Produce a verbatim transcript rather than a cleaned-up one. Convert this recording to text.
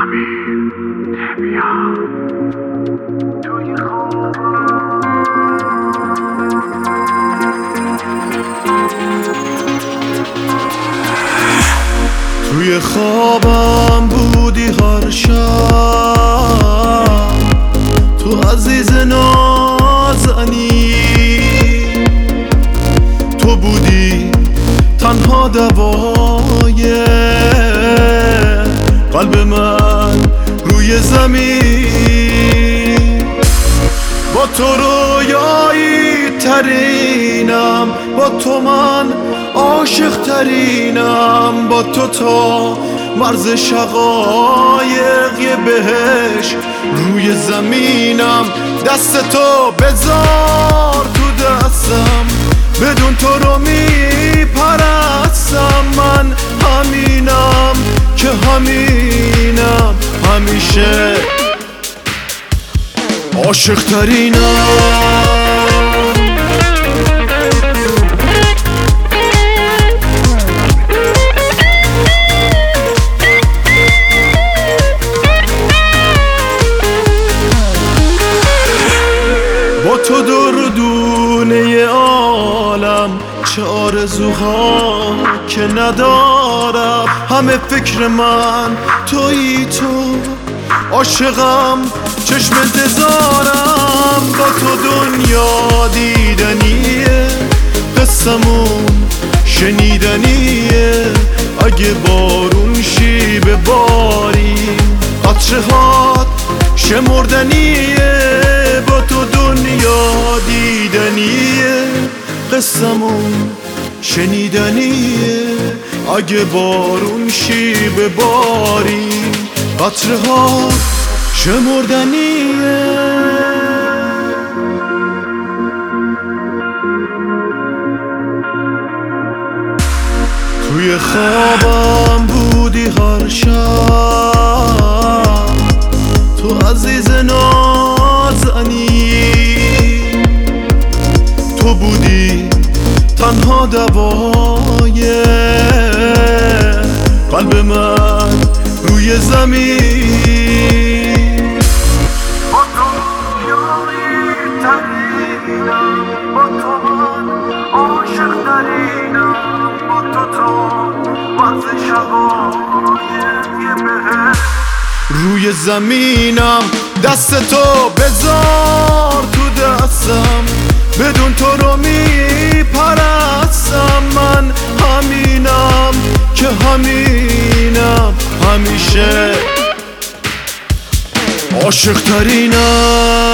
همین بیا توی توی خوابم بودی هر شب، تو عزیز نازنی، تو بودی تنها دوای قلب من روی زمین. با تو رویایی ترینم، با تو من عاشق ترینم، با تو تا مرز شقایق یه بهش روی زمینم. دست تو بذار تو دستم، بدون تو رو میپرستم. من همینم که همینم، همیشه عاشق ترینم. با تو دردونه عالم چه آرزوها که ندارم، همه فکر من تویی، تو عاشقم چشم انتظارم. با تو دنیا دیدنیه، قصمون شنیدنیه. اگه بارون شی بباریم، قطره هات شمردنیه. با تو دنیا دیدنیه، قصمون شنیدنیه. اگه بارون شی بباریم، قطره ها شمردنیه. توی خوابم بودی هر شب، تو عزیز نازنی، تو بودی تنها دوای قلب من روی زمین. با تو رویایی ترینم، با تو من عاشق ترینم، با تو تا مرز شقایق یه بهش روی زمینم. دست تو بذار تو دستم، بدون تو رو میپرستم. من همینم که همینم، همیشه عاشق ترینم.